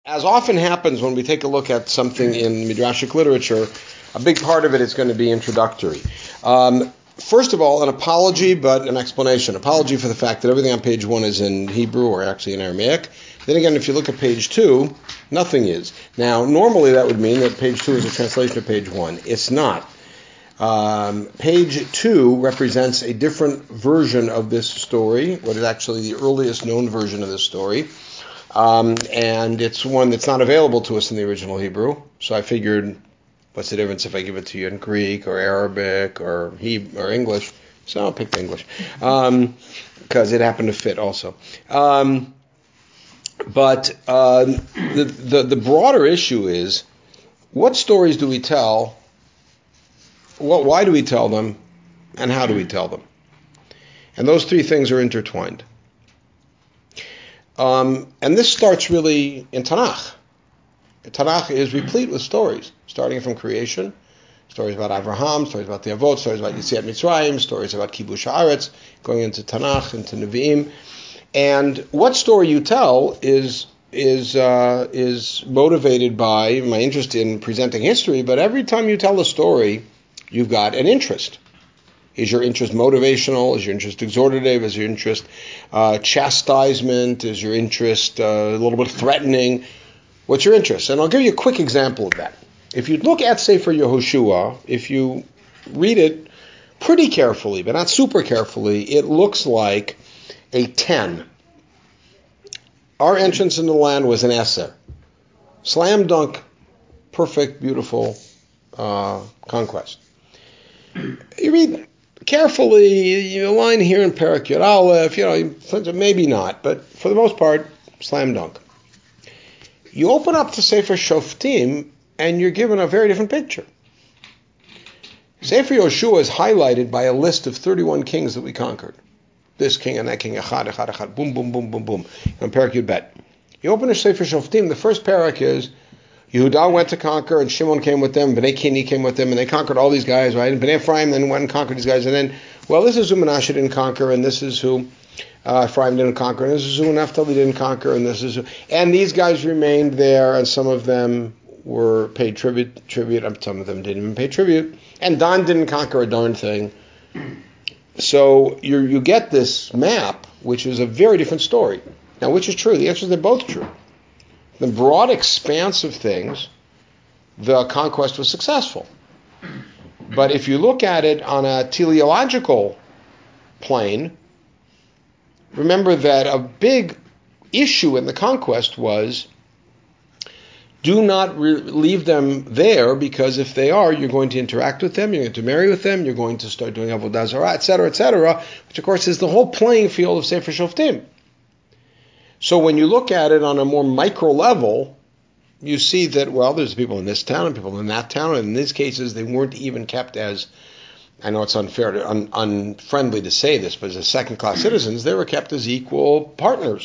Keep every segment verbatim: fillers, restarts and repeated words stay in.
As often happens when we take a look at something in Midrashic literature, a big part of it is going to be introductory. Um, first of all, an apology, but an explanation. Apology for the fact that everything on page one is in Hebrew, or actually in Aramaic. Then again, if you look at page two, nothing is. Now, normally that would mean that page two is a translation of page one. It's not. Um, page two represents a different version of this story, what is actually the earliest known version of this story. Um, and it's one that's not available to us in the original Hebrew. So I figured, what's the difference if I give it to you in Greek or Arabic or Hebrew or English? So I'll pick English because um, it happened to fit also. Um, but uh, the, the the broader issue is, what stories do we tell? What, why do we tell them? And how do we tell them? And those three things are intertwined. Um, and this starts really in Tanakh. Tanakh is replete with stories, starting from creation, stories about Avraham, stories about the Avot, stories about Yetziat Mitzrayim, stories about Kibush Haaretz, going into Tanakh, into Nevi'im. And what story you tell is is uh, is motivated by my interest in presenting history, but every time you tell a story, you've got an interest. Is your interest motivational? Is your interest exhortative? Is your interest uh, chastisement? Is your interest uh, a little bit threatening? What's your interest? And I'll give you a quick example of that. If you look at Sefer Yehoshua, if you read it pretty carefully, but not super carefully, it looks like a ten. Our entrance into the land was an Eser. Slam dunk, perfect, beautiful uh, conquest. You read carefully, you line here in Perek Yud Aleph, you know, maybe not, but for the most part, slam dunk. You open up to Sefer Shoftim, and you're given a very different picture. Sefer Yoshua is highlighted by a list of thirty-one kings that we conquered. This king and that king, echad, echad, echad, boom, boom, boom, boom, boom. In Perek Yud Bet. You open to Sefer Shoftim, the first parak is, Yehudah went to conquer, and Shimon came with them, Bnei Kini came with them, and they conquered all these guys, right? And Bnei Ephraim then went and conquered these guys, and then, well, this is who Menashe didn't conquer, and this is who uh, Ephraim didn't conquer, and this is who Naphtali didn't conquer, and this is who... And these guys remained there, and some of them were paid tribute, tribute, and some of them didn't even pay tribute, and Dan didn't conquer a darn thing. So you you get this map, which is a very different story. Now, which is true? The answer is they're both true. The broad expanse of things, the conquest was successful. But if you look at it on a teleological plane, remember that a big issue in the conquest was, do not re- leave them there, because if they are, you're going to interact with them, you're going to marry with them, you're going to start doing Avodah Zarah, et cetera, et cetera, which of course is the whole playing field of Sefer Shoftim. So when you look at it on a more micro level, you see that, well, there's people in this town and people in that town, and in these cases they weren't even kept as, I know it's unfair, to, un, unfriendly to say this, but as second-class citizens, they were kept as equal partners.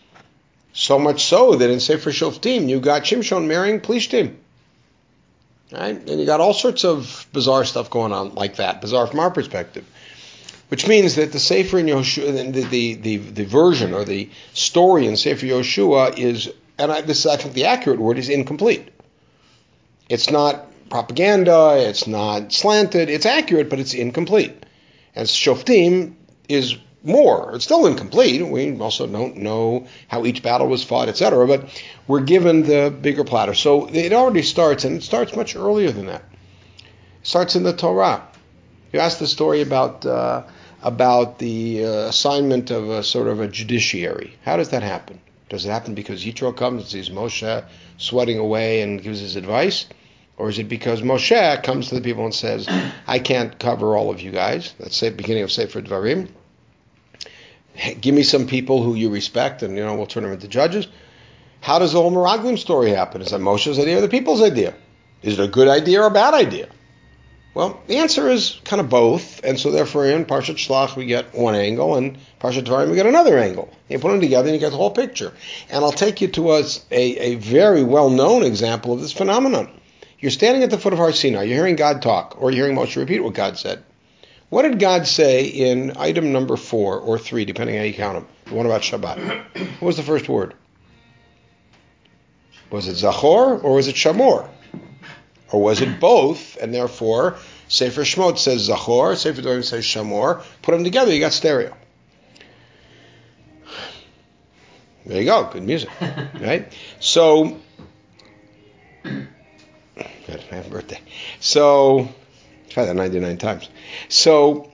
So much so that in Sefer Shoftim, you got Shimshon marrying Plishtim. Right? And you got all sorts of bizarre stuff going on like that, bizarre from our perspective. Which means that the Sefer in Yoshua, the, the, the, the version or the story in Sefer Yoshua is, and I, this is, I think the accurate word, is incomplete. It's not propaganda, it's not slanted, it's accurate, but it's incomplete. And Shoftim is more. It's still incomplete. We also don't know how each battle was fought, et cetera, but we're given the bigger platter. So it already starts, and it starts much earlier than that. It starts in the Torah. You asked the story about uh, about the uh, assignment of a sort of a judiciary. How does that happen? Does it happen because Yitro comes and sees Moshe sweating away and gives his advice? Or is it because Moshe comes to the people and says, I can't cover all of you guys? That's the beginning of Sefer Dvarim. Give me some people who you respect, and you know we'll turn them into judges. How does the whole Meraglim story happen? Is that Moshe's idea or the people's idea? Is it a good idea or a bad idea? Well, the answer is kind of both, and so therefore in Parshat Shlach we get one angle, and Parshat Dvarim we get another angle. You put them together and you get the whole picture. And I'll take you to a, a, a very well-known example of this phenomenon. You're standing at the foot of Har Sinai, you're hearing God talk, or you're hearing Moshe repeat what God said. What did God say in item number four, or three, depending on how you count them, the one about Shabbat? What was the first word? Was it Zachor or was it Shamor? Or was it both, and therefore Sefer Shemot says Zachor, Sefer Devarim says Shamor. Put them together, you got stereo. There you go, good music, right? So, happy birthday. So, try that ninety-nine times. So,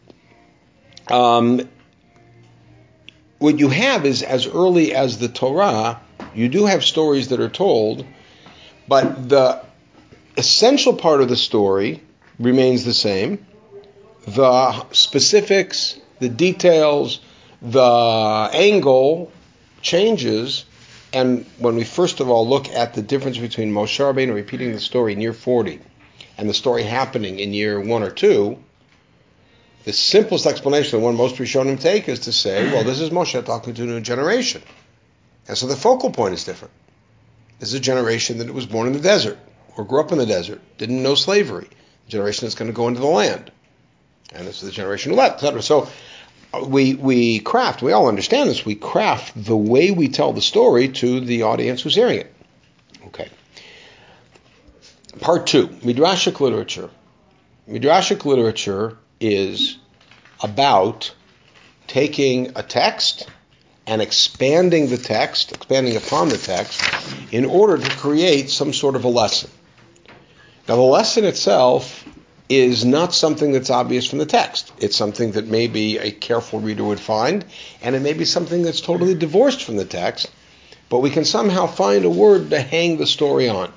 um, what you have is, as early as the Torah, you do have stories that are told, but the essential part of the story remains the same. The specifics, the details, the angle changes. And when we first of all look at the difference between Moshe Rabbeinu repeating the story in year forty and the story happening in year one or two, the simplest explanation, the one most Rishonim take, is to say, well, this is Moshe talking to a new generation. And so the focal point is different. This is a generation that was born in the desert, or grew up in the desert, didn't know slavery. The generation that's going to go into the land. And this is the generation who left, et cetera. So we we craft, we all understand this, we craft the way we tell the story to the audience who's hearing it. Okay. Part two, Midrashic literature. Midrashic literature is about taking a text and expanding the text, expanding upon the text, in order to create some sort of a lesson. Now, the lesson itself is not something that's obvious from the text. It's something that maybe a careful reader would find, and it may be something that's totally divorced from the text, but we can somehow find a word to hang the story on.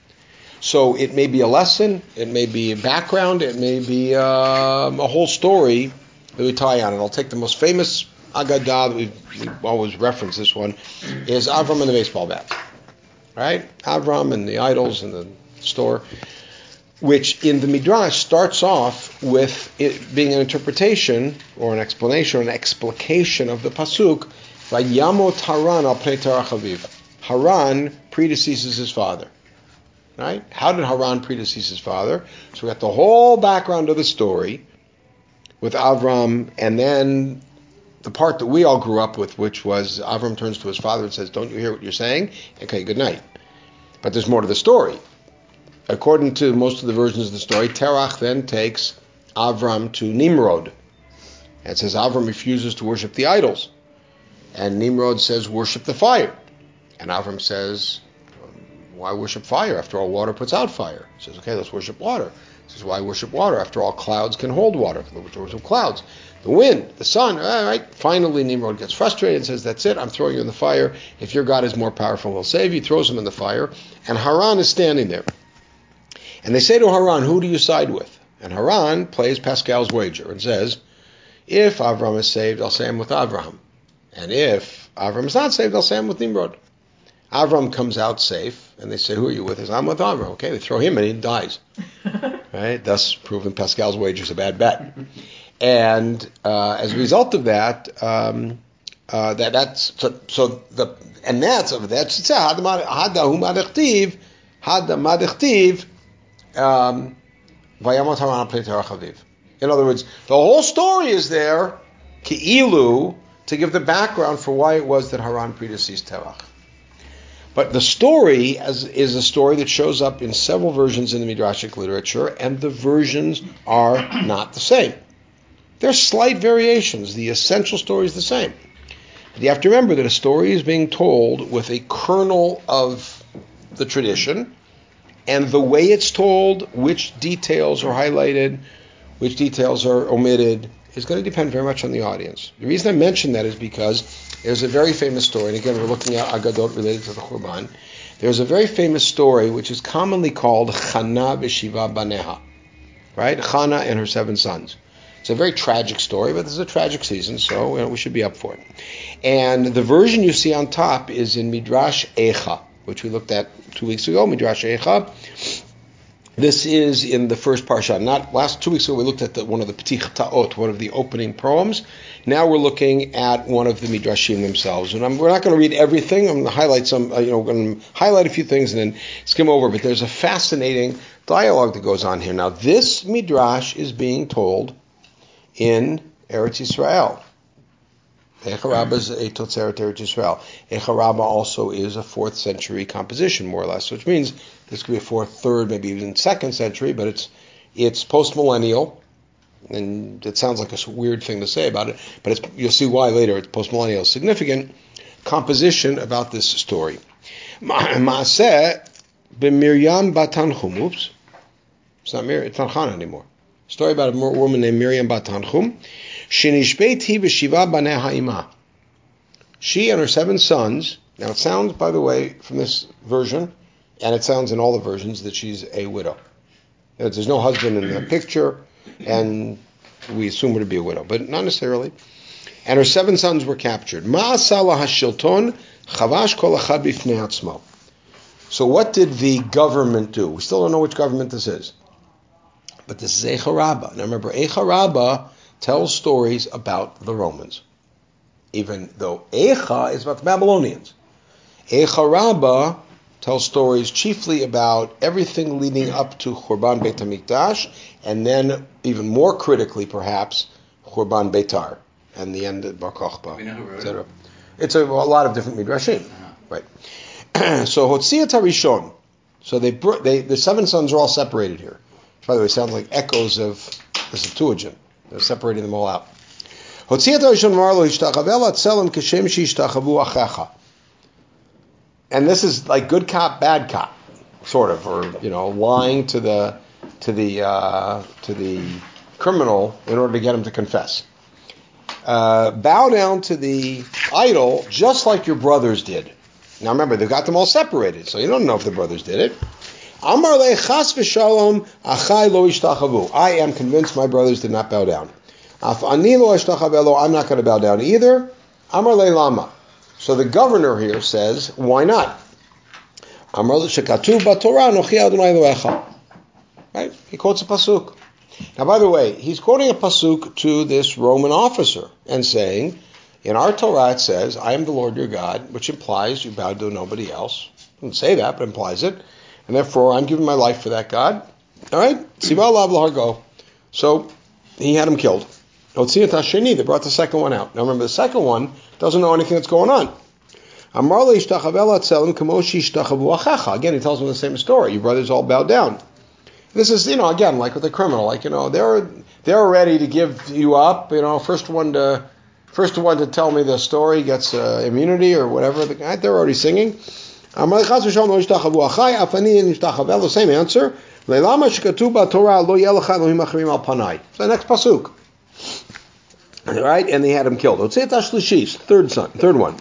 So it may be a lesson, it may be a background, it may be um, a whole story that we tie on. And I'll take the most famous Agadah that we've, we always reference this one, is Avram and the baseball bat. Right? Avram and the idols in the store, which in the Midrash starts off with it being an interpretation or an explanation or an explication of the pasuk, Vayamot Haran al pnei terach aviv. Haran predeceases his father. Right? How did Haran predecease his father? So we got the whole background of the story with Avram, and then the part that we all grew up with, which was Avram turns to his father and says, "Don't you hear what you're saying? Okay, good night." But there's more to the story. According to most of the versions of the story, Terach then takes Avram to Nimrod. And it says Avram refuses to worship the idols. And Nimrod says, worship the fire. And Avram says, why worship fire? After all, water puts out fire. He says, okay, let's worship water. He says, why worship water? After all, clouds can hold water. Let's worship clouds. The wind, the sun, all right. Finally, Nimrod gets frustrated and says, that's it, I'm throwing you in the fire. If your God is more powerful, he'll save you. He throws him in the fire. And Haran is standing there. And they say to Haran, who do you side with? And Haran plays Pascal's wager and says, if Avram is saved, I'll say I'm with Avraham. And if Avram is not saved, I'll say I'm with Nimrod. Avram comes out safe, and they say, who are you with? He says, I'm with Avram. Okay, they throw him and he dies. Right? Thus proving Pascal's wager is a bad bet. And uh, as a result of that, um, uh, that that's so, so the and that's that's hada madechtiv, hada madechtiv, vayamot haran pnei terach aviv. In other words, the whole story is there, ki'ilu, to give the background for why it was that Haran predeceased Terach. But the story as, is a story that shows up in several versions in the Midrashic literature, and the versions are not the same. There's slight variations. The essential story is the same. But you have to remember that a story is being told with a kernel of the tradition, and the way it's told, which details are highlighted, which details are omitted, is going to depend very much on the audience. The reason I mention that is because there's a very famous story, and again, we're looking at Agadot related to the Churban. There's a very famous story which is commonly called Chana v'Shiva Baneha, right? Chana and her seven sons. It's a very tragic story, but this is a tragic season, so you know, we should be up for it. And the version you see on top is in Midrash Eicha, which we looked at two weeks ago, Midrash Eicha. This is in the first parsha. Not last two weeks ago we looked at the, one of the Petich Ta'ot, one of the opening poems. Now we're looking at one of the midrashim themselves, and I'm, we're not going to read everything. I'm going to highlight some. Uh, you know, we're going to highlight a few things and then skim over. But there's a fascinating dialogue that goes on here. Now this midrash is being told in Eretz Yisrael. Eicha Rabbah is a Totzeret Eretz Yisrael. Eicha Rabbah also is a fourth century composition, more or less, which means this could be a fourth, third, maybe even second century, but it's it's post-millennial, and it sounds like a weird thing to say about it, but it's, you'll see why later. It's post-millennial, significant composition about this story. Maaseh b'Miriam bat Tanchum. Oops, it's not Miriam, it's not Hannah anymore. Story about a woman named Miriam bat Tanchum. Shenishbeit b'shiva banei ha'imah. She and her seven sons. Now it sounds, by the way, from this version, and it sounds in all the versions, that she's a widow. There's no husband in the picture, and we assume her to be a widow, but not necessarily. And her seven sons were captured. Ma'asala hashilton chavash kol echad b'fnei atzmo. So what did the government do? We still don't know which government this is. But this is Eicha Rabbah. Now remember, Eicha Rabbah tells stories about the Romans, even though Eicha is about the Babylonians. Eicha Rabbah tells stories chiefly about everything leading up to Churban Beit HaMikdash, and then, even more critically perhaps, Churban Beitar, and the end of Bar Kokhba, et cetera. It's a, a lot of different midrashim, uh-huh. Right? So Hotziat HaRishon. So they, they the seven sons are all separated here. Which, by the way, sounds like echoes of the Septuagint. They're separating them all out. Hotziat HaRishon Marlo Hishtachavela Tselem Keshem Shishtachavu Achecha. And this is like good cop, bad cop, sort of, or you know, lying to the to the uh, to the criminal in order to get him to confess. Uh, bow down to the idol just like your brothers did. Now remember, they've got them all separated, so you don't know if the brothers did it. Amar le chas v'shalom achai lo ishtachavu. I am convinced my brothers did not bow down. Af ani lo ishtachavelo. I'm not going to bow down either. Amar le lama. So the governor here says, why not? Amar le shekatuv b'Torah nochi Adonai Elohecha. Right? He quotes a pasuk. Now, by the way, he's quoting a pasuk to this Roman officer and saying, in our Torah it says, I am the Lord your God, which implies you bow to nobody else. It doesn't say that, but implies it. And therefore, I'm giving my siva for that God. All right? Tziva lav l'hargo. So, he had him killed. Otziyat hasheni, they brought the second one out. Now remember, the second one doesn't know anything that's going on. Amar le ishtachavela tzelem kamoshi ishtachavu achecha. Again, he tells them the same story. Your brothers all bowed down. This is, you know, again, like with the criminal, like, you know, they're they're ready to give you up. You know, first one to first one to tell me the story gets uh, immunity or whatever. They're already singing. Same answer. So next pasuk. Right, and they had him killed. Third son, third one.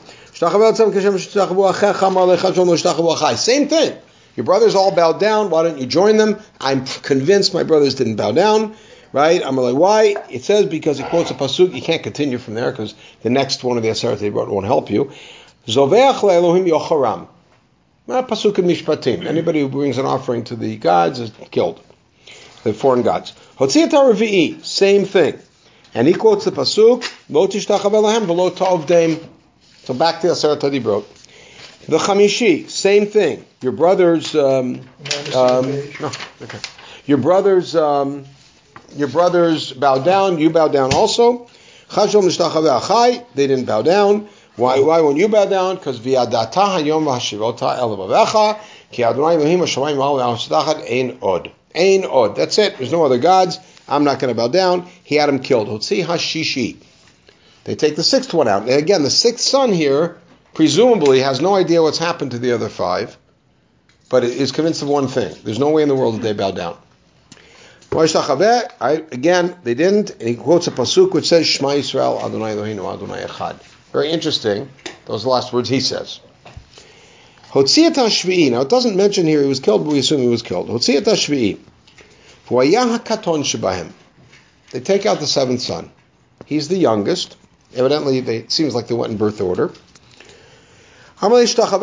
Same thing. Your brothers all bowed down. Why don't you join them? I'm convinced my brothers didn't bow down. Right? I'm like, why? It says because it quotes a pasuk. You can't continue from there because the next one of the aseret they wrote won't help you. Zoveach le'elohim yocharam. Not pasuk in Mishpatim. Anybody who brings an offering to the gods is killed. The foreign gods. Hotziat HaRevi'i. Same thing. And he quotes the pasuk, Lo tishtachave lahem v'lo ta'ovdeim. So back to the Aseret HaDibrot. The Chamishi, same thing. Your brothers, um, um, no, okay. Your brothers, um, your brothers bow down. You bow down also. Chashom nishtachave achai. They didn't bow down. Why? Why won't you bow down? Because v'yadata hayom v'hashivota el bavecha ki Adonai Elohim hashamayim v'al ein od. Ein od. That's it. There's no other gods. I'm not going to bow down. He had him killed. Hotzi hashishi. They take the sixth one out. And again, the sixth son here presumably has no idea what's happened to the other five, but is convinced of one thing. There's no way in the world that they bow down. Again, they didn't. And he quotes a pasuk which says, Shema Yisrael, Adonai Eloheinu, Adonai Echad. Very interesting. Those are the last words he says. Hotziat HaShvi'i. Now, it doesn't mention here he was killed, but we assume he was killed. Hotziat HaShvi'i. They take out the seventh son. He's the youngest. Evidently, they, it seems like they went in birth order. That's a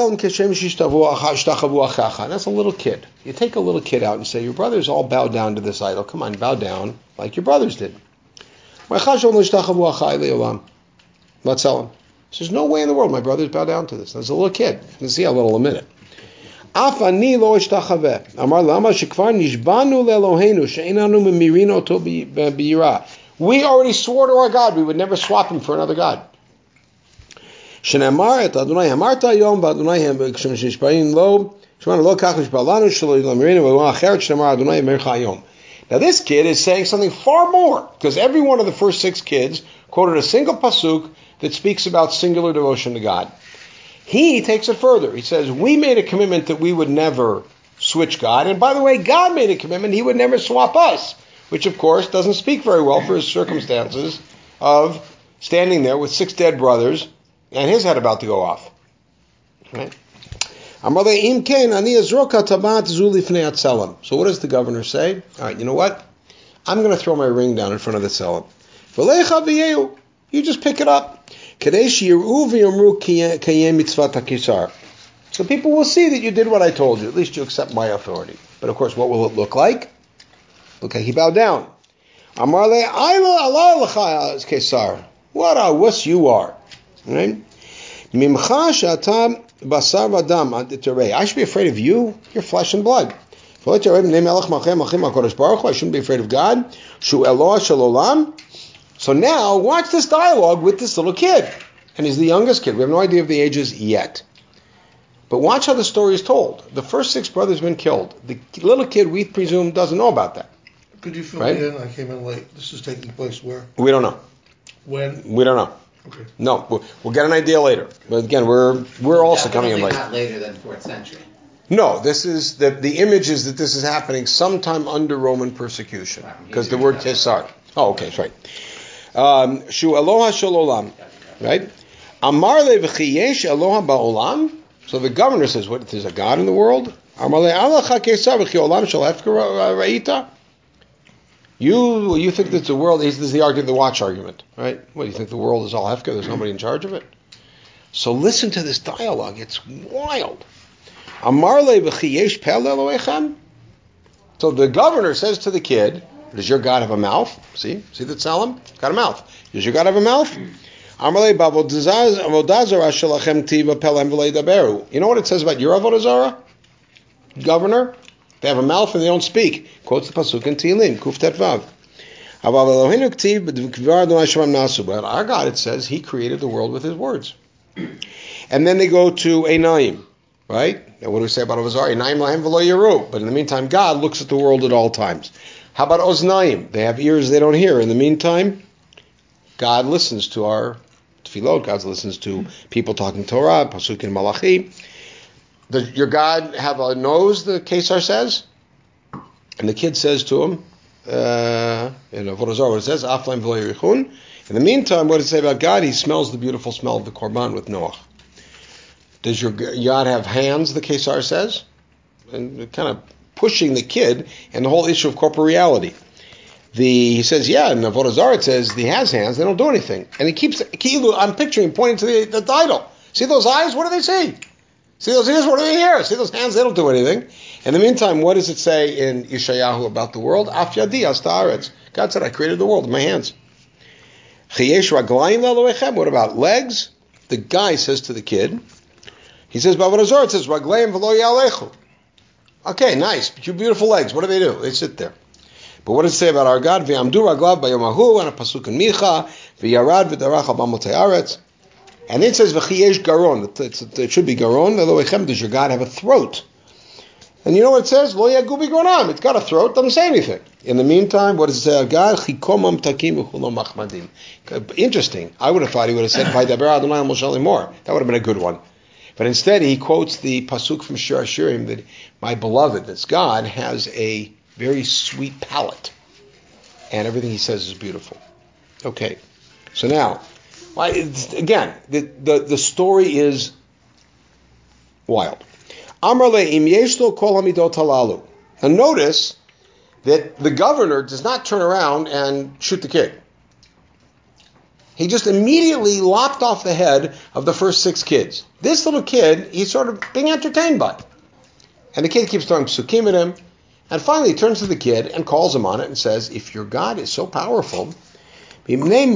little kid. You take a little kid out and say, your brothers all bow down to this idol. Come on, bow down like your brothers did. There's no way in the world my brothers bow down to this. There's a little kid. You can see how little a minute. We already swore to our God we would never swap him for another God. Shenamar et Adonai hamarta yom v'Adonai nishbain lo shemana lo kach nishba lanu shelo lamirinu v'wa acheret shenamar Adonai mercha yom. Now this kid is saying something far more, because every one of the first six kids quoted a single pasuk that speaks about singular devotion to God. He takes it further. He says, we made a commitment that we would never switch God, and by the way, God made a commitment he would never swap us, which of course doesn't speak very well for his circumstances of standing there with six dead brothers and his head about to go off. Right? So what does the governor say? All right, you know what? I'm going to throw my ring down in front of the tzelem. You just pick it up. So people will see that you did what I told you. At least you accept my authority. But of course, what will it look like? Look like he bowed down. What a wuss you are. Right? I should be afraid of you. You're flesh and blood. I shouldn't be afraid of God. So now, watch this dialogue with this little kid. And he's the youngest kid. We have no idea of the ages yet. But watch how the story is told. The first six brothers have been killed. The little kid, we presume, doesn't know about that. Could you fill right? me in? I came in late. This is taking place where? We don't know. When? We don't know. Okay. No, we'll, we'll get an idea later. But again, we're we're also coming in late. Not later than fourth century. No, this is the the image is that this is happening sometime under Roman persecution, because the word Kesar. Oh, okay, sorry. Um, Shu Aloha Shalolam, right? Amar le v'chiyesh Aloha ba'olam. So the governor says, "What? There's a God in the world." Amar le Alacha Kesar v'chiolam shel hefker ra'ita. You you think that the world, this is the argument, the watch argument, right? What, do you think the world is all hefker? There's nobody in charge of it? So listen to this dialogue. It's wild. Amar le v'chiyesh pel Elohechem. So the governor says to the kid, does your God have a mouth? See? See the tzelem? Got a mouth. Does your God have a mouth? Amar le b'avodah zarah shelachem tiva pelem v'lo yidaberu. You know what it says about your avodah zarah? Governor? They have a mouth and they don't speak. Quotes the pasuk in Tehillim, Kuf Tet Vav. But our God, it says, He created the world with His words. And then they go to Einayim, right? And what do we say about Avodah? Einayim lahem v'lo yiru. But in the meantime, God looks at the world at all times. How about Oznaim? They have ears they don't hear. In the meantime, God listens to our tefillot. God listens to people talking Torah, pasuk in Malachi. Does your God have a nose, the Kesar says? And the kid says to him, uh, in Avodah Zarah, what it says, Aflaim v'lo yirichun. In the meantime, what does it say about God? He smells the beautiful smell of the Korban with Noach. Does your God have hands, the Kesar says? And kind of pushing the kid and the whole issue of corporeality. The, he says, yeah, in Avodah Zarah it says he has hands, they don't do anything. And he keeps, I'm picturing, pointing to the, the idol. See those eyes? What do they see? See those ears? What do they hear? See those hands? They don't do anything. In the meantime, what does it say in Yeshayahu about the world? Af yadi as ta'aretz. God said, I created the world with my hands. Chayesh raglayim le'Elohechem. What about legs? The guy says to the kid, he says, B'avodah Zarah, it says, raglayim v'lo ya'alechu. Okay, nice. Your beautiful legs. What do they do? They sit there. But what does it say about our God? V'yamdu raglav b'yomahu, and a pasuk in Micha, v'yarad v'darach al b'amotei aretz. And it says, v'chiyesh garon. It should be garon. Elohechem, does your God have a throat? And you know what it says? Lo yagubi gronam. It's got a throat. Doesn't say anything. In the meantime, what does it say about God? Chikomam takim v'chulam machmadim. Interesting. I would have thought he would have said, v'ydaber Adonai al Moshe Limor. That would have been a good one. But instead, he quotes the pasuk from Shir Hashirim that my beloved, that's God, has a very sweet palate. And everything he says is beautiful. Okay. So now, again, the, the, the story is wild. Amar le im yesh lo kol hamidot halalu. And notice that the governor does not turn around and shoot the kid. He just immediately lopped off the head of the first six kids. This little kid, he's sort of being entertained by. And the kid keeps throwing psukim at him. And finally he turns to the kid and calls him on it and says, if your God is so powerful, why didn't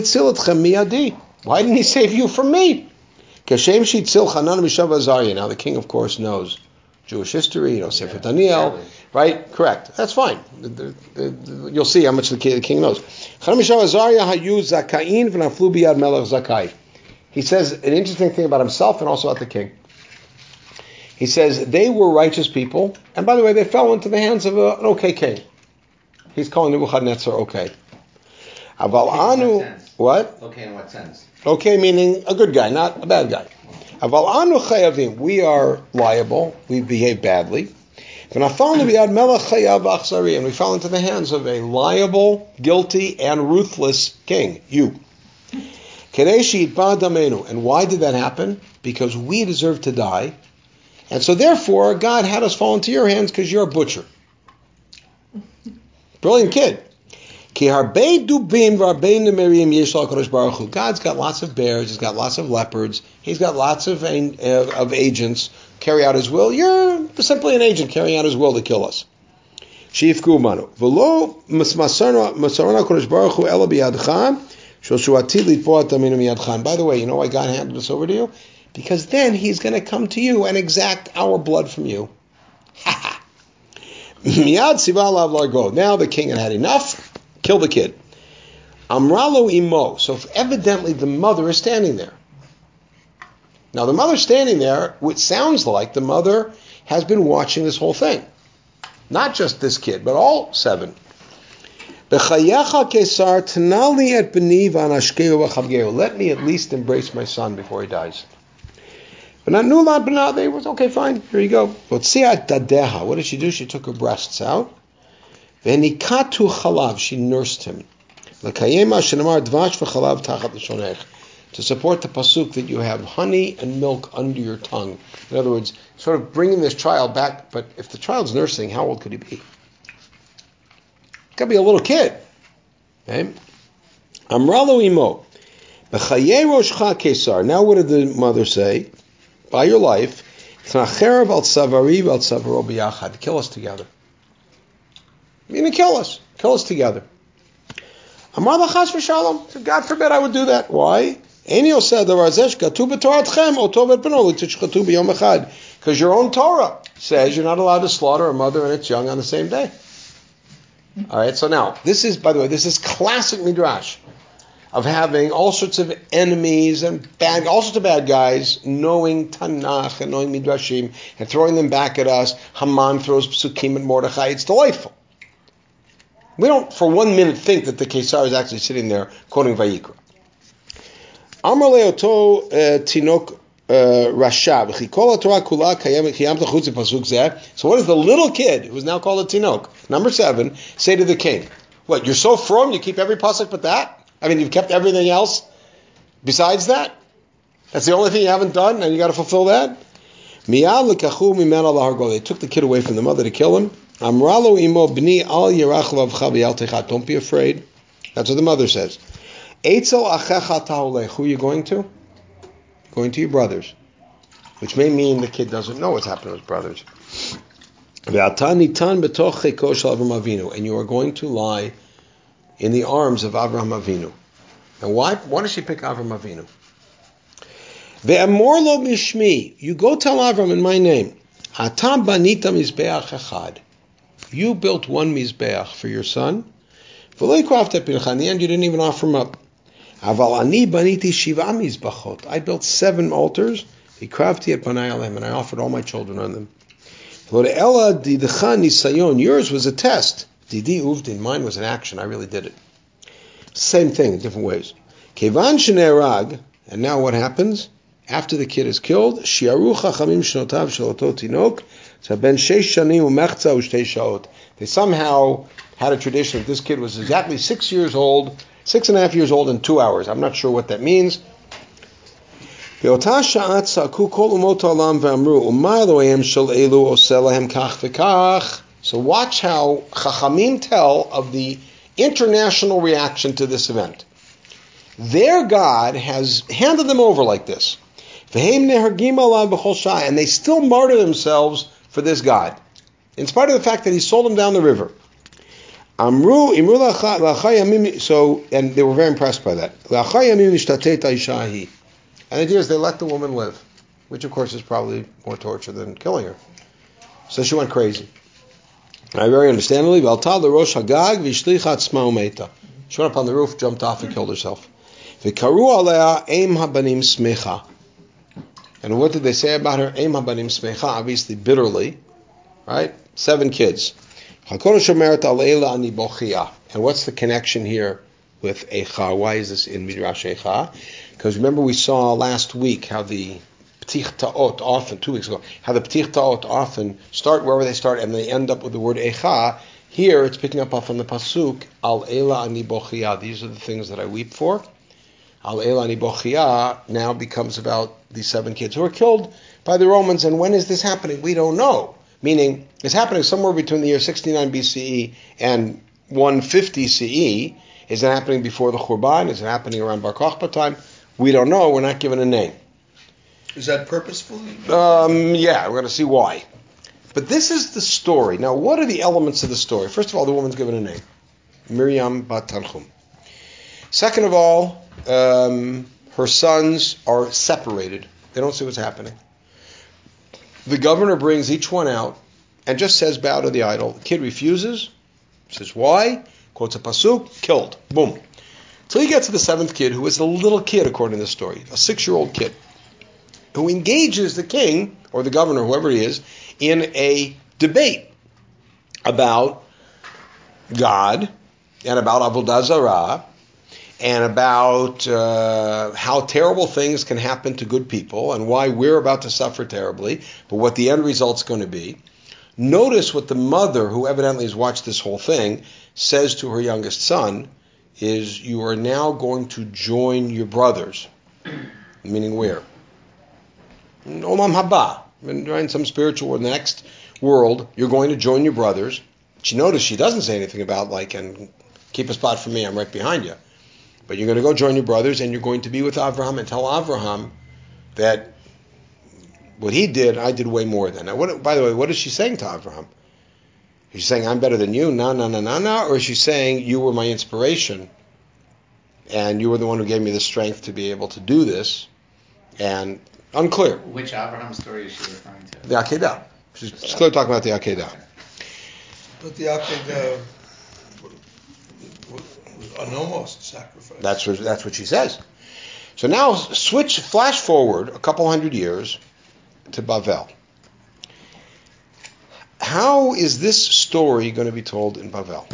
he save you from me? Now the king, of course, knows Jewish history, you know, Sefer Daniel, right? Correct. That's fine. The, the, the, you'll see how much the king, the king knows. he says an interesting thing about himself and also about the king. He says they were righteous people, and by the way, they fell into the hands of a, an okay king. He's calling Nebuchadnezzar okay. Aval anu, what? Okay, in what sense? Okay, meaning a good guy, not a bad guy. Aval anu chayavim, we are liable, we behave badly. And we fell into the hands of a liable, guilty, and ruthless king, you. And why did that happen? Because we deserve to die. And so therefore, God had us fall into your hands because you're a butcher. Brilliant kid. God's got lots of bears, he's got lots of leopards, he's got lots of, uh, of agents carry out his will. You're simply an agent carrying out his will to kill us. By the way, you know why God handed us over to you? Because then he's going to come to you and exact our blood from you. Now the king had had enough. Kill the kid. Amralo imo. So evidently the mother is standing there. Now the mother standing there, which sounds like the mother has been watching this whole thing. Not just this kid, but all seven. Let me at least embrace my son before he dies. But not Nulad Benade was okay, fine, here you go. What did she do? She took her breasts out. Venikatu chalav, she nursed him. To support the pasuk that you have honey and milk under your tongue. In other words, sort of bringing this child back, but if the child's nursing, how old could he be? Could be a little kid. Okay? Amralo imo. Now what did the mother say? By your life, kill us together. You're going to kill us. Kill us together. God forbid I would do that. Why? Because your own Torah says you're not allowed to slaughter a mother and its young on the same day. All right, so now, this is, by the way, this is classic Midrash of having all sorts of enemies and bad, all sorts of bad guys knowing Tanakh and knowing Midrashim and throwing them back at us. Haman throws Psukim at Mordechai. It's delightful. We don't for one minute think that the Kesar is actually sitting there quoting Vayikra. Amar leoto tinok rasha v'chikol Torah kula kayem kiyam tachutz pasuk zeh. So what does the little kid, who is now called a tinok, number seven, say to the king? What, you're so from, you keep every pasuk but that? I mean, you've kept everything else besides that? That's the only thing you haven't done, and you got to fulfill that? Miyad lekachu mimena lahargo. They took the kid away from the mother to kill him. Amralo imo b'ni al yirach lavcha v'yal techat. Don't be afraid. That's what the mother says. Eitzel achecha ta'olech. Who are you going to? Going to your brothers. Which may mean the kid doesn't know what's happened to his brothers. Ve'ata nitan betoch cheko shel Avram Avinu. And you are going to lie in the arms of Avraham Avinu. And why? Why does she pick Avraham Avinu? Ve'amor lo mishmi. You go tell Avram in my name. Atam banita mizbeach echad. You built one mizbeach for your son. V'lo yikrafta pincha. In the end, you didn't even offer him up. Aval ani baniti shiva mizbachot. I built seven altars. Yikrafti et banai alehem, and I offered all my children on them. V'lo de'ela didecha nisayon. Yours was a test. Didi uvdin, mine was an action. I really did it. Same thing in different ways. Kevan shenerag, and now what happens? After the kid is killed, shiaru chachamim shnotav shel oto tinok, ben sheish shanim umechza ushtei shaot. They somehow had a tradition that this kid was exactly six years old, six and a half years old in two hours. I'm not sure what that means. Be'ota sha'at sa'ku kol umot ha'olam ve'amru umar Elohem shel elu oseh lahem kach v'kach. So watch how Chachamim tell of the international reaction to this event. Their God has handed them over like this. And they still martyr themselves for this God, in spite of the fact that he sold them down the river. So, and they were very impressed by that. And the idea is they let the woman live, which of course is probably more torture than killing her. So she went crazy. I very understandably, she went up on the roof, jumped off and killed herself. V'karu alea eim habanim smecha. And what did they say about her? Eim habanim smecha, obviously bitterly, right? Seven kids. HaKodesh omeret aleila ani bochia. And what's the connection here with Eicha? Why is this in Midrash Eicha? Because remember we saw last week how the Ptich Ta'ot often, two weeks ago, how the Ptich Ta'ot often start wherever they start and they end up with the word Eicha. Here it's picking up off on the Pasuk, Al Eila Ani Bochia. These are the things that I weep for. Al Eila Ani Bochia now becomes about these seven kids who are killed by the Romans. And when is this happening? We don't know. Meaning, it's happening somewhere between the year sixty-nine B C E and one fifty C E. Is it happening before the Churban? Is it happening around Bar Kokhba time? We don't know. We're not given a name. Is that purposeful? Um, yeah, we're going to see why. But this is the story. Now, what are the elements of the story? First of all, the woman's given a name. Miriam Bat Tanchum. Second of all, um, her sons are separated. They don't see what's happening. The governor brings each one out and just says, bow to the idol. The kid refuses. Says, why? Quotes a pasuk, killed. Boom. Till he gets to the seventh kid, who is a little kid, according to the story, a six-year-old kid, who engages the king, or the governor, whoever he is, in a debate about God, and about Avodah Zarah, and about uh, how terrible things can happen to good people, and why we're about to suffer terribly, but what the end result's going to be. Notice what the mother, who evidently has watched this whole thing, says to her youngest son, is you are now going to join your brothers. Meaning where? In Olam Haba. In some spiritual or next world, you're going to join your brothers. She noticed she doesn't say anything about, like, and keep a spot for me, I'm right behind you. But you're going to go join your brothers, and you're going to be with Avraham and tell Avraham that what he did, I did way more than. Now, what, by the way, what is she saying to Avraham? Is she saying, I'm better than you, no, no, no, no, no? Or is she saying, you were my inspiration, and you were the one who gave me the strength to be able to do this? And unclear. Which Avraham story is she referring to? The Akedah. She's clearly talking about the Akedah. But the Akedah was an almost sacrifice. That's what, that's what she says. So now switch, flash forward a couple hundred years to Bavel. How is this story going to be told in Bavel?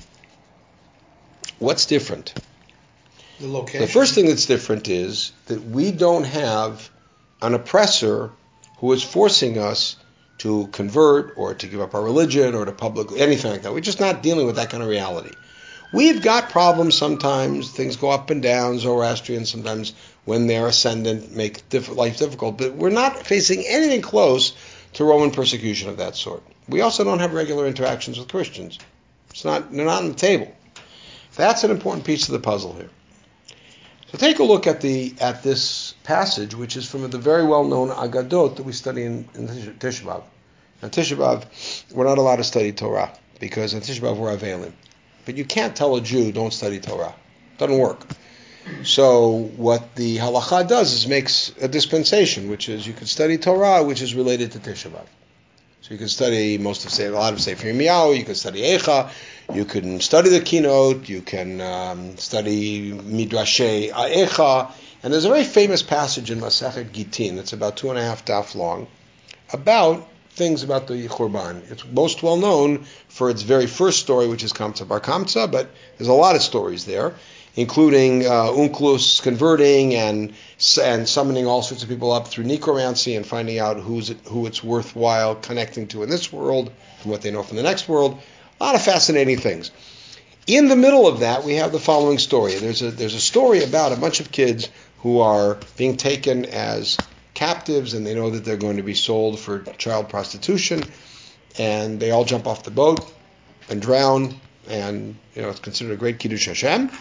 What's different? The location. The first thing that's different is that we don't have an oppressor who is forcing us to convert or to give up our religion or to public, anything like that. We're just not dealing with that kind of reality. We've got problems sometimes. Things go up and down. Zoroastrians sometimes, when they're ascendant, make diff- life difficult. But we're not facing anything close to Roman persecution of that sort. We also don't have regular interactions with Christians. It's not, they're not on the table. That's an important piece of the puzzle here. So take a look at the at this passage, which is from the very well-known Agadot that we study in, in Tisha B'Av. On Tisha B'Av, we're not allowed to study Torah, because on Tisha B'Av we're Avelim. But you can't tell a Jew, don't study Torah. It doesn't work. So what the halacha does is makes a dispensation, which is you could study Torah, which is related to Tisha B'Av. So you can study most of, say, a lot of Sefer Yirmiyahu, you can study Eicha, you can study the keynote, you can um, study Midrashei Eicha, and there's a very famous passage in Masechet Gitin, it's about two and a half daf long, about things about the Churban. It's most well known for its very first story, which is Kamsa Bar Kamsa, but there's a lot of stories there, including uh, Unklus converting and and summoning all sorts of people up through necromancy and finding out who's it, who it's worthwhile connecting to in this world from what they know from the next world. A lot of fascinating things. In the middle of that, we have the following story. There's a there's a story about a bunch of kids who are being taken as captives, and they know that they're going to be sold for child prostitution, and they all jump off the boat and drown, and you know it's considered a great Kiddush Hashem.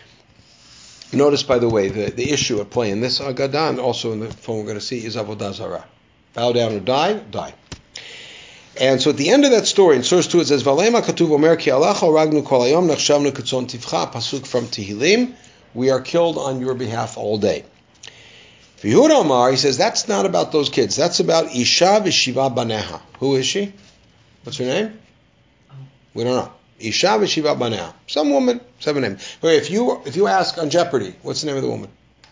Notice, by the way, the, the issue at play in this Agadah, and also in the film we're going to see, is Avodah Zarah. Bow down or die, die. And so at the end of that story, in source two, it says, Valema katuv omer ki alacha ragnu kol hayom nachshavnu ketzon tivcha, pasuk from Tehillim, we are killed on your behalf all day. Yehuda Amar, he says, that's not about those kids. That's about Isha v'shiva baneha. Who is she? What's her name? We don't know. Isha v'shiva baneha. Some woman, seven names. Okay, if you if you ask on Jeopardy, what's the name of the woman?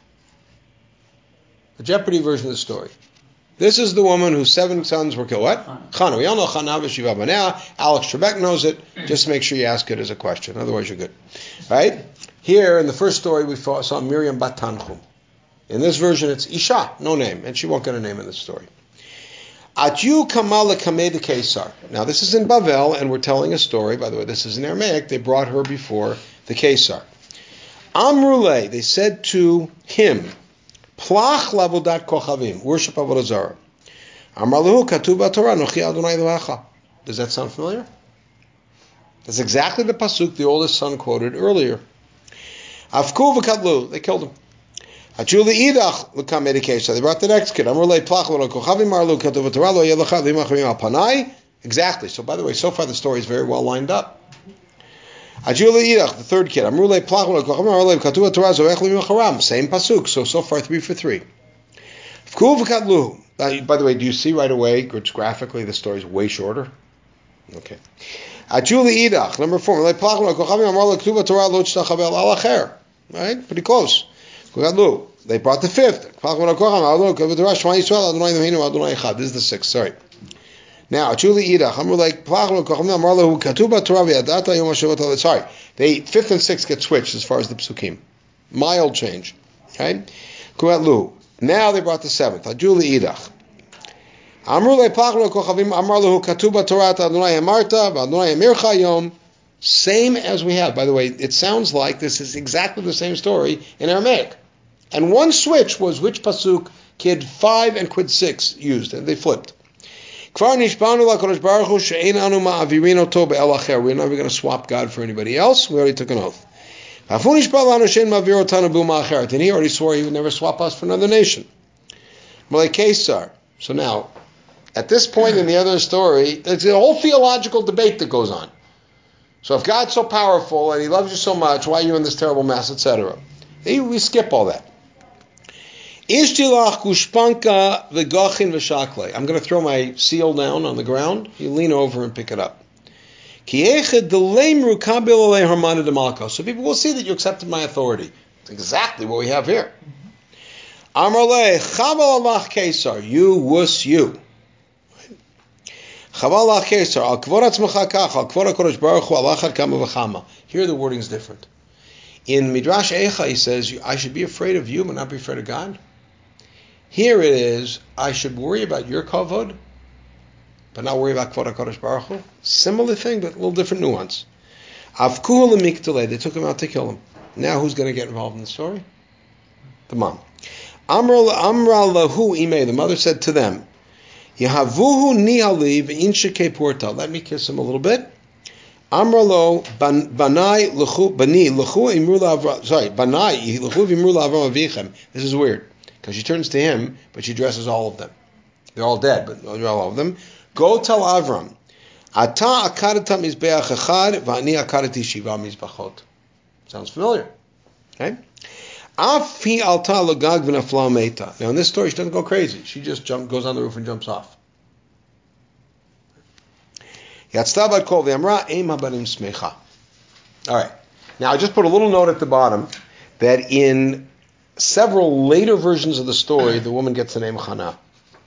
The Jeopardy version of the story. This is the woman whose seven sons were killed. What? Chana. We all know Chana v'Shiva Banea. Alex Trebek knows it. Just make sure you ask it as a question. Otherwise, you're good. Right? Here, in the first story, we saw Miriam Bat Tanchum. In this version, it's Isha, no name. And she won't get a name in this story. Atyu Kamala Kameh de Kesar. Now, this is in Bavel, and we're telling a story. By the way, this is in Aramaic. They brought her before the Kesar. Amrule, they said to him, Plach lavodat kochavim, worship avodah zarah. Amralahu katuv Torah nochi Adonai Elohecha. Does that sound familiar? That's exactly the pasuk the oldest son quoted earlier. Afku v'katlu, they killed him. Achuli idach l'kam edikesha, they brought the next kid. Amrulei plach lavodat kochavim, Amralahu katuv Torah lo yelecha v'imachrim al panai. Exactly. So, by the way, so far the story is very well lined up. Ajula Idach, the third kid. Amrulei Plachul Kochavim Amrulei Katuva Torah Zoech Levim Charam. Same pasuk. So so far three for three. Fkuv Katlu. By the way, do you see right away? Graphically, the story is way shorter. Okay. Ajula Idach, number four. Amrulei Plachul Kochavim Amrulei Katuva Torah Lo Tztachabel Alacher. Right, pretty close. Katlu. They brought the fifth. Plachul Kochavim Amrulei Katuva Torah Shema Yisrael Adonai Eloheinu Adonai Echad. This is the sixth. Sorry. Now, Achuli Idach, Amrulei Plachul Kochavim Amrulei Katuva Torah V'Yadata Yom HaShavuot. Sorry, they fifth and sixth get switched as far as the psukim. Mild change. Okay? Kuatlu. Now they brought the seventh. Achuli Idach. Amrulei Plachul Kochavim Amrulei Katuva Torah Adonai Amarta V'Adonai Emircha Yom. Same as we have. By the way, it sounds like this is exactly the same story in Aramaic. And one switch was which pasuk kid five and kid six used, and they flipped. We're never going to swap God for anybody else. We already took an oath. And he already swore he would never swap us for another nation. So now, at this point in the other story, there's a whole theological debate that goes on. So if God's so powerful and he loves you so much, why are you in this terrible mess, et cetera? We skip all that. I'm going to throw my seal down on the ground. You lean over and pick it up. So people will see that you accepted my authority. It's exactly what we have here. You wuss you. Here the wording is different. In Midrash Eicha, he says, I should be afraid of you, but not be afraid of God. Here it is, I should worry about your kavod, but not worry about Kvod HaKadosh Baruch Hu. Similar thing, but a little different nuance. Avkuhu l'miktulei, they took him out to kill him. Now who's going to get involved in the story? The mom. Amra lahu imei, the mother said to them, Yahavuhu nihali v'in shekei porta, let me kiss him a little bit. Amralo banai lechu bani lechu imru la'avram. Sorry, banai lechu imru la'avram avichem. This is weird because she turns to him, but she dresses all of them. They're all dead, but all of them. Go tell Avram, Ata akadata mizbeach echad v'ani akadati shiva mizbachot. Sounds familiar, okay? Af hi alta lagag v'nafla meita. Now in this story, she doesn't go crazy. She just jump, goes on the roof and jumps off. All right. Now I just put a little note at the bottom that in several later versions of the story, the woman gets the name Chana.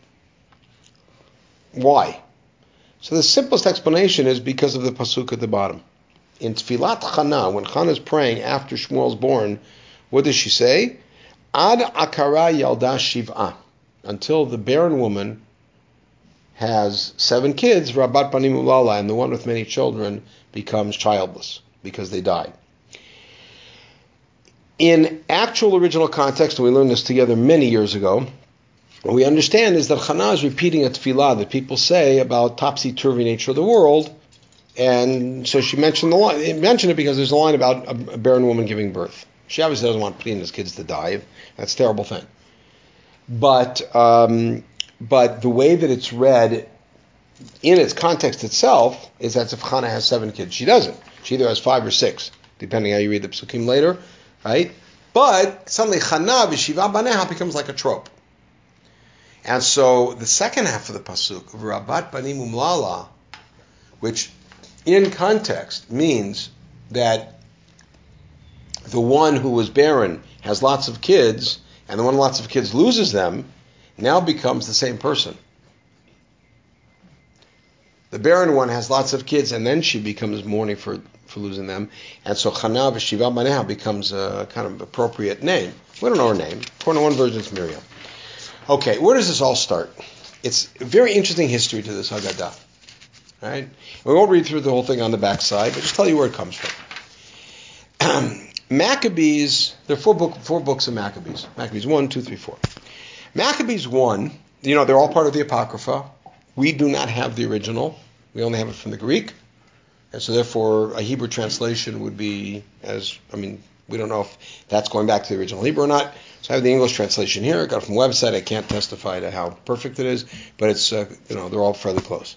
Why? So the simplest explanation is because of the pasuk at the bottom. In Tfilat Chana, when Chana is praying after Shmuel's born, what does she say? Ad akara yalda shiv'a. Until the barren woman has seven kids, Rabat Panim Ulala, and the one with many children becomes childless because they die. In actual original context, and we learned this together many years ago, what we understand is that Chana is repeating a tefillah that people say about topsy-turvy nature of the world, and so she mentioned the line, mentioned it because there's a line about a barren woman giving birth. She obviously doesn't want Penina's kids to die. That's a terrible thing. But um, but the way that it's read in its context itself is as if Chana has seven kids. She doesn't. She either has five or six, depending how you read the psukim later, right? But suddenly Chana v'shiva baneha becomes like a trope. And so the second half of the pasuk, Rabat Panim Umlala, which in context means that the one who was barren has lots of kids, and the one with lots of kids loses them, now becomes the same person. The barren one has lots of kids, and then she becomes mourning for, for losing them. And so Chana v'Shiva Baneha becomes a kind of appropriate name. We don't know her name. According to one version, it's Miriam. Okay, where does this all start? It's a very interesting history to this Haggadah. Right? We won't read through the whole thing on the backside, but just tell you where it comes from. Maccabees, there are four, book, four books of Maccabees. Maccabees one, two, three, four. Maccabees one, you know, they're all part of the Apocrypha. We do not have the original. We only have it from the Greek. And so therefore a Hebrew translation would be as, I mean, we don't know if that's going back to the original Hebrew or not. So I have the English translation here. I got it from the website. I can't testify to how perfect it is, but it's, uh, you know, they're all fairly close.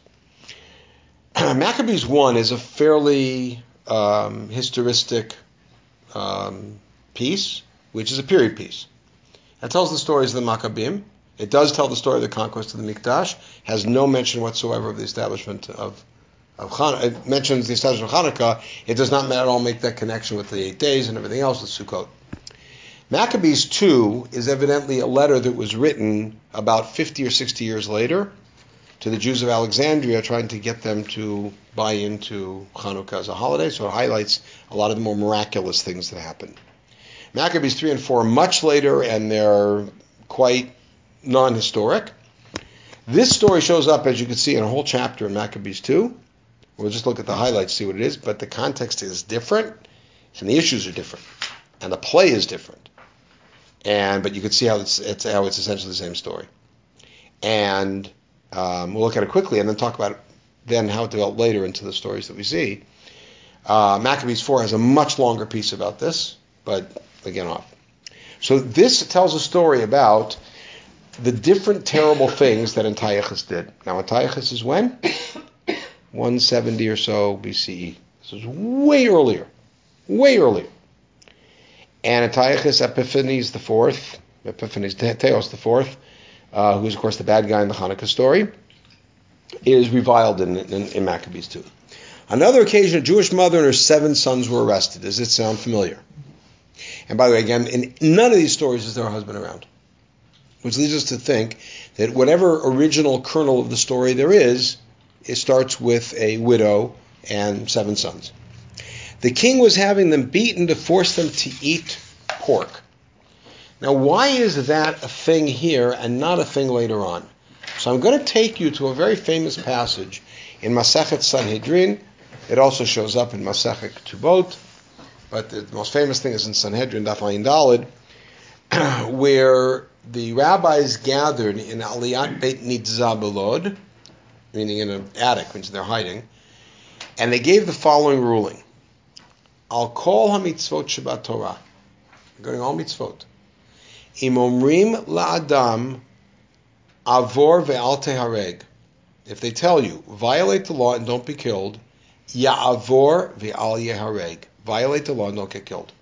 Maccabees one is a fairly um, historistic um, piece, which is a period piece. It tells the stories of the Maccabim. It does tell the story of the conquest of the Mikdash. Has no mention whatsoever of the establishment of of Hanukkah. It mentions the establishment of Hanukkah. It does not at all make that connection with the eight days and everything else with Sukkot. Maccabees two is evidently a letter that was written about fifty or sixty years later to the Jews of Alexandria, trying to get them to buy into Hanukkah as a holiday. So it highlights a lot of the more miraculous things that happened. Maccabees three and four are much later, and they're quite non-historic. This story shows up, as you can see, in a whole chapter in Maccabees two. We'll just look at the highlights, see what it is, but the context is different, and the issues are different, and the play is different. And but you can see how it's, it's how it's essentially the same story. And um, we'll look at it quickly, and then talk about then how it developed later into the stories that we see. Uh, Maccabees four has a much longer piece about this, but again off. So this tells a story about the different terrible things that Antiochus did. Now, Antiochus is when? one seventy or so B C E. This is way earlier. Way earlier. And Antiochus Epiphanes the fourth, Epiphanes Theos the fourth, uh, who is, of course, the bad guy in the Hanukkah story, is reviled in, in, in Maccabees two. Another occasion, a Jewish mother and her seven sons were arrested. Does it sound familiar? And by the way, again, in none of these stories is there a husband around. Which leads us to think that whatever original kernel of the story there is, it starts with a widow and seven sons. The king was having them beaten to force them to eat pork. Now, why is that a thing here and not a thing later on? So I'm going to take you to a very famous passage in Masechet Sanhedrin. It also shows up in Masechet Ketubot, but the most famous thing is in Sanhedrin, Daf Ayin Daled, where the rabbis gathered in Aliyat Beit Nitzah Belod, meaning in an attic, means they're hiding, and they gave the following ruling. Al kol ha-mitzvot Shabbat Torah, regarding all mitzvot, im omrim la'adam avor ve'al tehareg, if they tell you, violate the law and don't be killed, ya'avor ve'al yehareg, violate the law and don't get killed.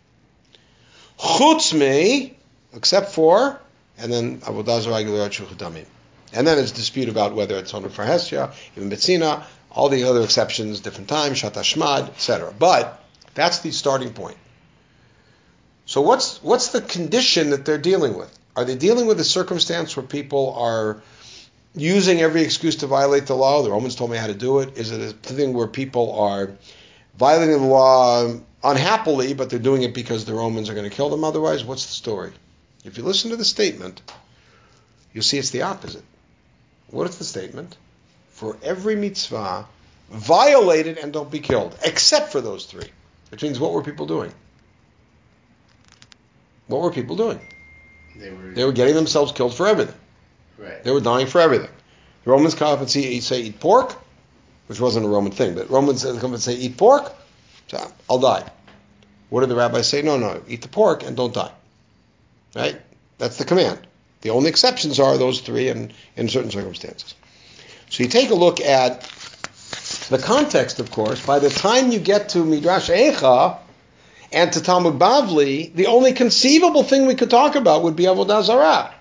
Chutz me, except for, and then avodah zarah gelurat shulchan damim. And then it's a dispute about whether it's only for Hestia, even Betzina, all the other exceptions, different times, Shat Hashmad, et cetera. But that's the starting point. So what's what's the condition that they're dealing with? Are they dealing with a circumstance where people are using every excuse to violate the law? The Romans told me how to do it. Is it a thing where people are violating the law unhappily, but they're doing it because the Romans are going to kill them otherwise? What's the story? If you listen to the statement, you'll see it's the opposite. What is the statement? For every mitzvah, violate it and don't be killed, except for those three. Which means, what were people doing? What were people doing? They were, they were getting themselves killed for everything. Right. They were dying for everything. The Romans come up and say, say eat pork, which wasn't a Roman thing, but Romans come up and say eat pork, so I'll die. What did the rabbis say? No, no, eat the pork and don't die. Right? That's the command. The only exceptions are those three and in certain circumstances. So you take a look at the context, of course. By the time you get to Midrash Eicha and to Talmud Bavli, the only conceivable thing we could talk about would be Avodah Zarah.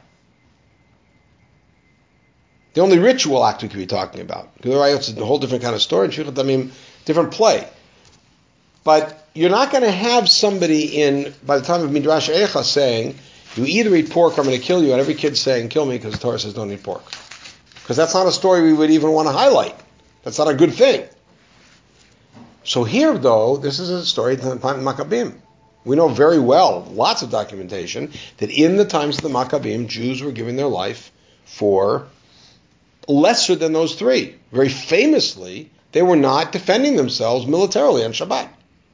The only ritual act we could be talking about. It's a whole different kind of story. Shulchan Damim, different play. But you're not going to have somebody in, by the time of Midrash Eicha, saying, You either eat pork or I'm going to kill you, and every kid's saying, kill me, because the Torah says don't eat pork. Because that's not a story we would even want to highlight. That's not a good thing. So here, though, this is a story of the Maccabim. We know very well, lots of documentation, that in the times of the Maccabim, Jews were giving their life for lesser than those three. Very famously, they were not defending themselves militarily on Shabbat.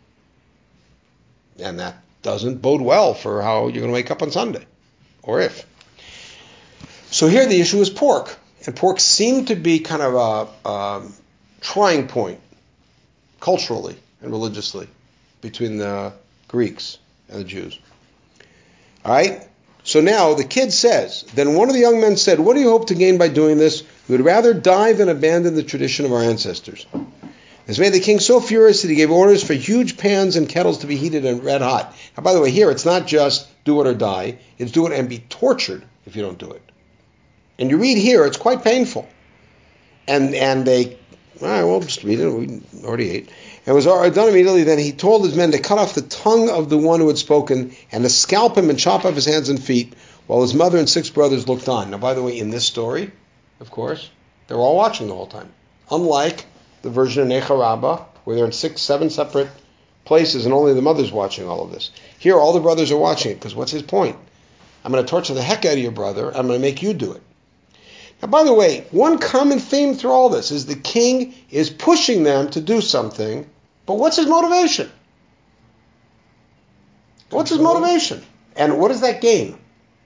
And that doesn't bode well for how you're going to wake up on Sunday, or if. So here the issue is pork. And pork seemed to be kind of a, a trying point, culturally and religiously, between the Greeks and the Jews. All right? So now the kid says, then one of the young men said, what do you hope to gain by doing this? We would rather die than abandon the tradition of our ancestors. This made the king so furious that he gave orders for huge pans and kettles to be heated and red hot. Now, by the way, here it's not just do it or die. It's do it and be tortured if you don't do it. And you read here, it's quite painful. And and they, all right, well, just read it. We already ate. And it was done immediately. Then he told his men to cut off the tongue of the one who had spoken and to scalp him and chop off his hands and feet while his mother and six brothers looked on. Now, by the way, in this story, of course, they were all watching the whole time. Unlike the version of Necha Rabbah, where they're in six, seven separate places and only the mother's watching all of this. Here, all the brothers are watching it, because what's his point? I'm going to torture the heck out of your brother. I'm going to make you do it. Now, by the way, one common theme through all this is the king is pushing them to do something, but what's his motivation? What's his motivation? And what does that gain?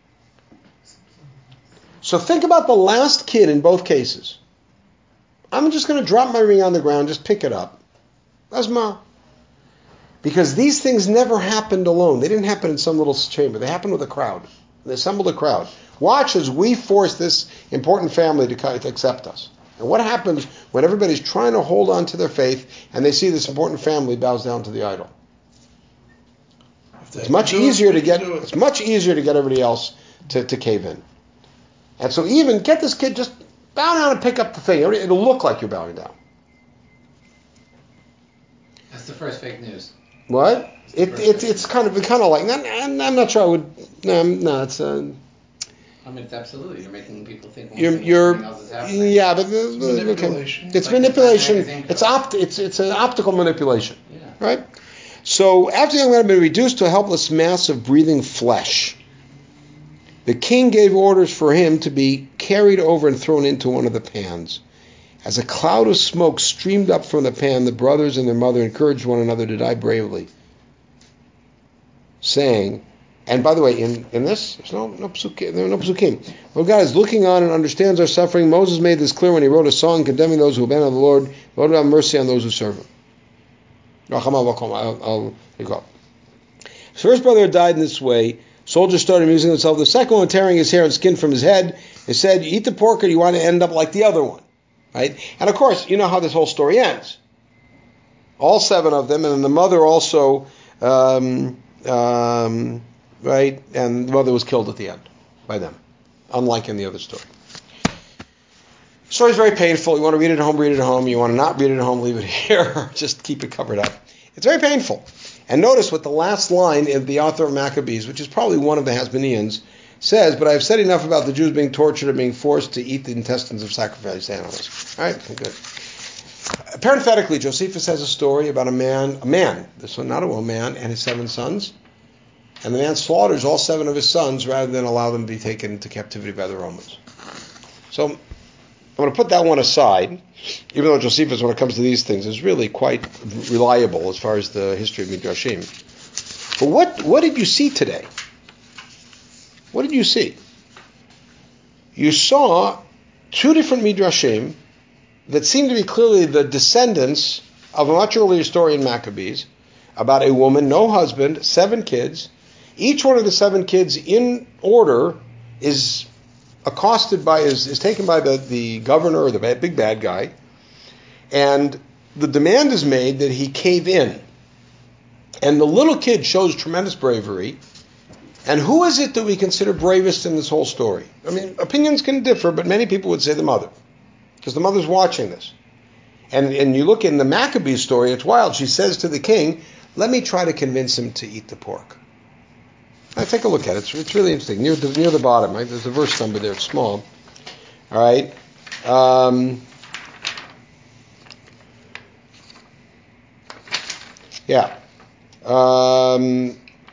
So think about the last kid in both cases. I'm just going to drop my ring on the ground, just pick it up. That's ma. Because these things never happened alone. They didn't happen in some little chamber. They happened with a crowd. They assembled a crowd. Watch as we force this important family to, to accept us. And what happens when everybody's trying to hold on to their faith and they see this important family bows down to the idol? It's much easier to get. It's much easier to get everybody else to, to cave in. And so even get this kid, just bow down and pick up the thing. It'll look like you're bowing down. That's the first fake news. What? It, it it's kind of kind of like. I'm, I'm not sure I would. No, no it's. Uh, I mean, it's absolutely. You're making people think one you're, thing you're, something else is happening. Yeah, but it's manipulation. Okay. It's like manipulation. It's code. opt. It's it's an optical manipulation. Yeah. Right. So after the young man had been reduced to a helpless mass of breathing flesh, the king gave orders for him to be carried over and thrown into one of the pans. As a cloud of smoke streamed up from the pan, the brothers and their mother encouraged one another to die bravely, saying, and by the way, in, in this, there's no, no psukim. There are no psukim. Well, God is looking on and understands our suffering. Moses made this clear when he wrote a song condemning those who abandon the Lord. Lord, have mercy on those who serve him. I'll, I'll go. His first brother had died in this way. Soldiers started amusing themselves. The second one, tearing his hair and skin from his head, they said, you eat the pork or you want to end up like the other one. Right? And of course, you know how this whole story ends. All seven of them, and then the mother also, um, um, right? And the mother was killed at the end by them, unlike in the other story. The story is very painful. You want to read it at home, read it at home. You want to not read it at home, leave it here. Just keep it covered up. It's very painful. And notice what the last line in the author of Maccabees, which is probably one of the Hasmoneans, says, but I've said enough about the Jews being tortured and being forced to eat the intestines of sacrificed animals. All right, good. Parenthetically, Josephus has a story about a man, a man, this one, not a woman, man, and his seven sons. And the man slaughters all seven of his sons rather than allow them to be taken into captivity by the Romans. So I'm going to put that one aside, even though Josephus, when it comes to these things, is really quite reliable as far as the history of Midrashim. But what, what did you see today? What did you see? You saw two different Midrashim that seem to be clearly the descendants of a much earlier story in Maccabees about a woman, no husband, seven kids. Each one of the seven kids in order is accosted by, is, is taken by the, the governor or the bad, big bad guy, and the demand is made that he cave in. And the little kid shows tremendous bravery. And who is it that we consider bravest in this whole story? I mean, opinions can differ, but many people would say the mother, because the mother's watching this. And, and you look in the Maccabees story, it's wild. She says to the king, let me try to convince him to eat the pork. Now, take a look at it. It's, it's really interesting. Near the near the bottom, right? There's a verse number there. It's small. All right. Um, yeah. Um,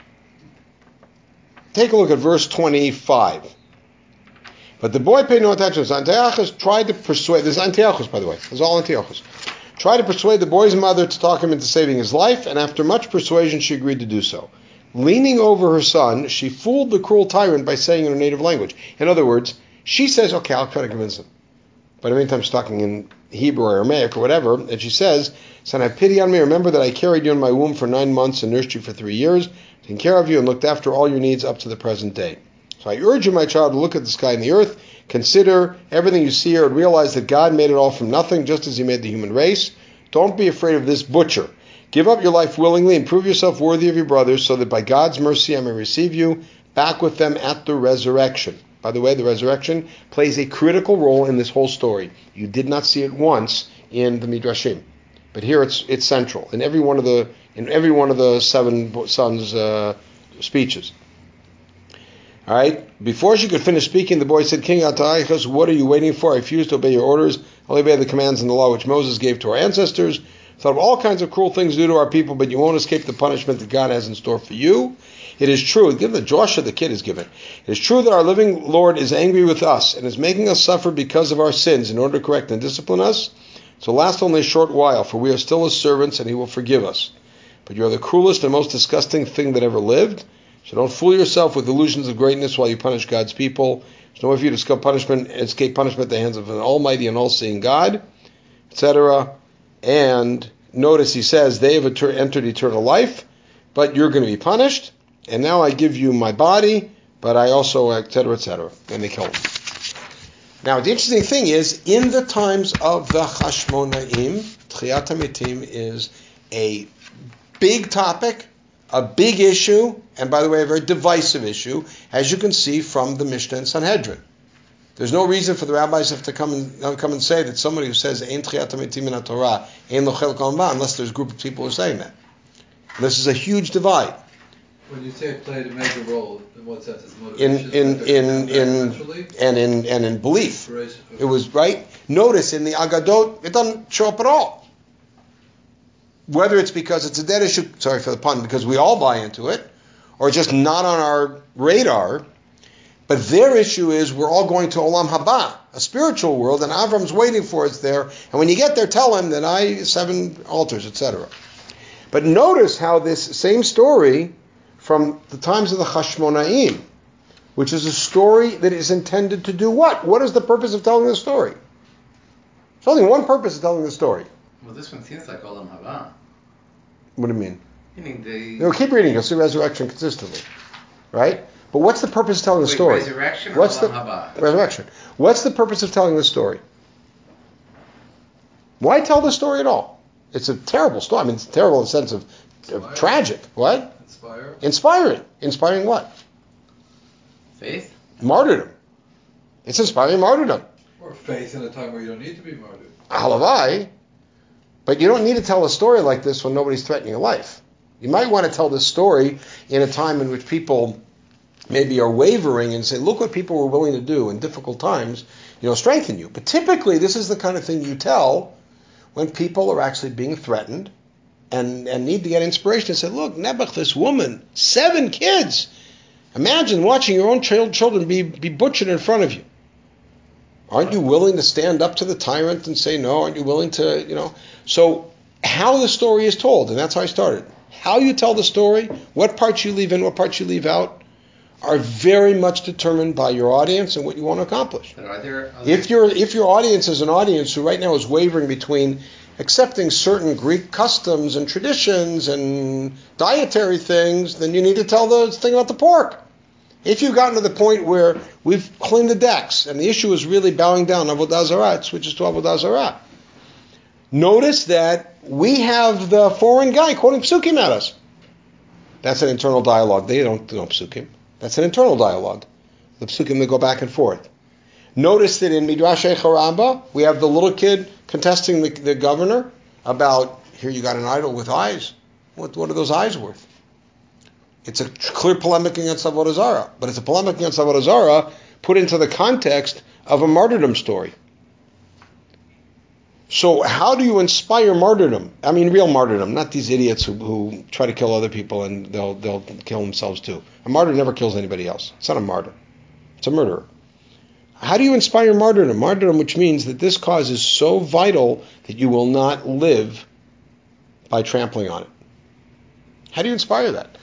take a look at verse twenty-five. But the boy paid no attention. Antiochus tried to persuade. This is Antiochus, by the way. This is all Antiochus. Tried to persuade the boy's mother to talk him into saving his life, and after much persuasion, she agreed to do so. Leaning over her son, she fooled the cruel tyrant by saying in her native language. In other words, she says, okay, I'll try to convince him. But in the meantime, she's talking in Hebrew or Aramaic or whatever, and she says, son, have pity on me. Remember that I carried you in my womb for nine months and nursed you for three years, taken care of you and looked after all your needs up to the present day. So I urge you, my child, to look at the sky and the earth, consider everything you see here, and realize that God made it all from nothing, just as he made the human race. Don't be afraid of this butcher. Give up your life willingly and prove yourself worthy of your brothers, so that by God's mercy I may receive you back with them at the resurrection. By the way, the resurrection plays a critical role in this whole story. You did not see it once in the Midrashim, but here it's it's central in every one of the in every one of the seven sons' uh, speeches. All right. Before she could finish speaking, the boy said, King Antiochus, what are you waiting for? I refuse to obey your orders. I'll obey the commands and the law which Moses gave to our ancestors. Thought of all kinds of cruel things to do to our people, but you won't escape the punishment that God has in store for you. It is true, given the Joshua the kid is given, it is true that our living Lord is angry with us and is making us suffer because of our sins in order to correct and discipline us. So last only a short while, for we are still his servants and he will forgive us. But you are the cruelest and most disgusting thing that ever lived. So don't fool yourself with illusions of greatness while you punish God's people. There's no way for you to escape punishment, escape punishment at the hands of an almighty and all-seeing God, et cetera. And notice he says, they have entered eternal life, but you're going to be punished. And now I give you my body, but I also, et cetera, et cetera. And they kill him. Now, the interesting thing is, in the times of the Hashmonaim, Tchiyat HaMetim is a big topic, a big issue, and by the way, a very divisive issue, as you can see from the Mishnah and Sanhedrin. There's no reason for the rabbis to come and uh, come and say that somebody who says Ein Tchiyat HaMetim min HaTorah, Ein Lo Chelek Ha'Olam, unless there's a group of people who are saying that. And this is a huge divide. When you say it played a major role, in what sense? Is motivation? In in in in and in and in belief, it was right. Notice in the Agadot, it doesn't show up at all. Whether it's because it's a dead issue, sorry for the pun, because we all buy into it, or just not on our radar. But their issue is we're all going to Olam Haba, a spiritual world, and Avram's waiting for us there. And when you get there, tell him that I seven altars, et cetera. But notice how this same story from the times of the Hashmonaim, which is a story that is intended to do what? What is the purpose of telling the story? There's only one purpose of telling the story. Well, this one seems like Olam Haba. What do you mean? Meaning the... No, keep reading. You'll see resurrection consistently. Right? But what's the purpose of telling the Wait, story? Resurrection or what's Olam the, Haba? Resurrection. What's the purpose of telling the story? Why tell the story at all? It's a terrible story. I mean, it's terrible in the sense of, of tragic. What? Inspire? Inspiring. Inspiring what? Faith? Martyrdom. It's inspiring martyrdom. Or faith in a time where you don't need to be martyred. Halavai. But you don't need to tell a story like this when nobody's threatening your life. You might want to tell this story in a time in which people maybe are wavering and say, look what people were willing to do in difficult times, you know, strengthen you. But typically this is the kind of thing you tell when people are actually being threatened and, and need to get inspiration and say, look, Nebuch, this woman, seven kids. Imagine watching your own child, children be, be butchered in front of you. Aren't you willing to stand up to the tyrant and say no? Aren't you willing to, you know? So how the story is told, and that's how I started. How you tell the story, what parts you leave in, what parts you leave out, are very much determined by your audience and what you want to accomplish. But are there other... If your if your audience is an audience who right now is wavering between accepting certain Greek customs and traditions and dietary things, then you need to tell the thing about the pork. If you've gotten to the point where we've cleaned the decks and the issue is really bowing down Avodah Zarah, it switches to Avodah Zarah. Notice that we have the foreign guy quoting psukim at us. That's an internal dialogue. They don't know psukim. That's an internal dialogue. The psukim that go back and forth. Notice that in Midrash Eicha Rabbah, we have the little kid contesting the, the governor about, here you got an idol with eyes. What, what are those eyes worth? It's a clear polemic against Avodah Zarah, but it's a polemic against Avodah Zarah put into the context of a martyrdom story. So how do you inspire martyrdom? I mean, real martyrdom, not these idiots who, who try to kill other people and they'll they'll kill themselves too. A martyr never kills anybody else. It's not a martyr. It's a murderer. How do you inspire martyrdom? Martyrdom, which means that this cause is so vital that you will not live by trampling on it. How do you inspire that?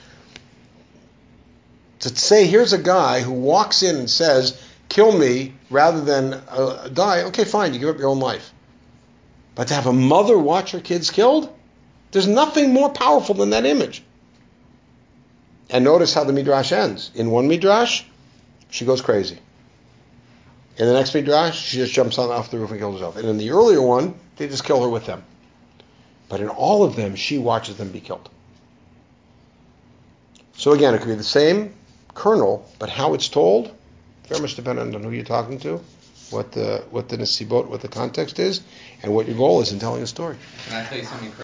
To say, here's a guy who walks in and says, kill me rather than uh, die, okay, fine, you give up your own life. But to have a mother watch her kids killed, there's nothing more powerful than that image. And notice how the Midrash ends. In one Midrash, she goes crazy. In the next Midrash, she just jumps on off the roof and kills herself. And in the earlier one, they just kill her with them. But in all of them, she watches them be killed. So again, it could be the same kernel, but how it's told, very much dependent on who you're talking to, what the what the nesibot, what the context is, and what your goal is in telling a story. Can I tell you something